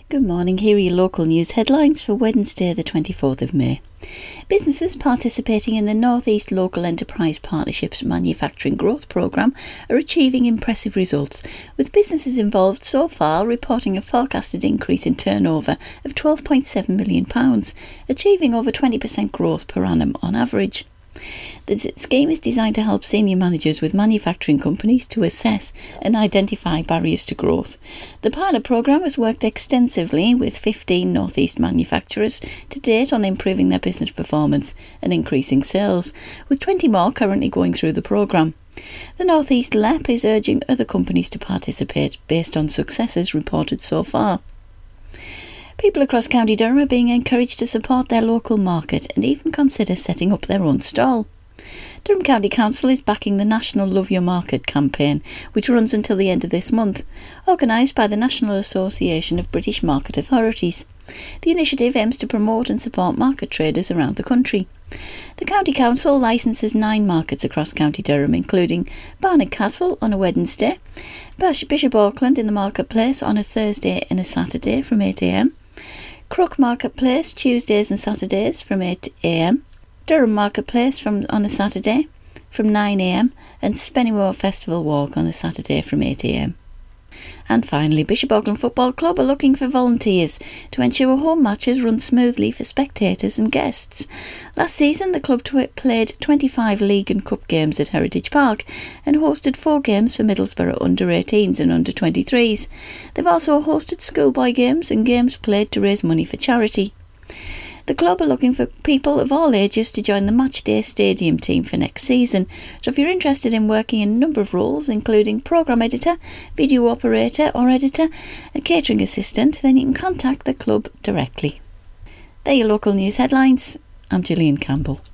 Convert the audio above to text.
Good morning, here are your local news headlines for Wednesday the 24th of May. Businesses participating in the North East Local Enterprise Partnerships Manufacturing Growth Programme are achieving impressive results, with businesses involved so far reporting a forecasted increase in turnover of £12.7 million, achieving over 20% growth per annum on average. The scheme is designed to help senior managers with manufacturing companies to assess and identify barriers to growth. The pilot programme has worked extensively with 15 North East manufacturers to date on improving their business performance and increasing sales, with 20 more currently going through the programme. The North East LEP is urging other companies to participate based on successes reported so far. People across County Durham are being encouraged to support their local market and even consider setting up their own stall. Durham County Council is backing the National Love Your Market campaign, which runs until the end of this month, organised by the National Association of British Market Authorities. The initiative aims to promote and support market traders around the country. The County Council licenses 9 markets across County Durham, including Barnard Castle on a Wednesday, Bishop Auckland in the Marketplace on a Thursday and a Saturday from 8 a.m, Crook Marketplace Tuesdays and Saturdays from 8 a.m, Durham Marketplace on a Saturday from 9 a.m, and Spennymoor Festival Walk on a Saturday from 8 a.m. And finally, Bishop Auckland Football Club are looking for volunteers to ensure home matches run smoothly for spectators and guests. Last season, the club played 25 league and cup games at Heritage Park and hosted 4 games for Middlesbrough under-18s and under-23s. They've also hosted schoolboy games and games played to raise money for charity. The club are looking for people of all ages to join the Matchday Stadium team for next season. So if you're interested in working in a number of roles, including programme editor, video operator or editor, and catering assistant, then you can contact the club directly. They're your local news headlines. I'm Gillian Campbell.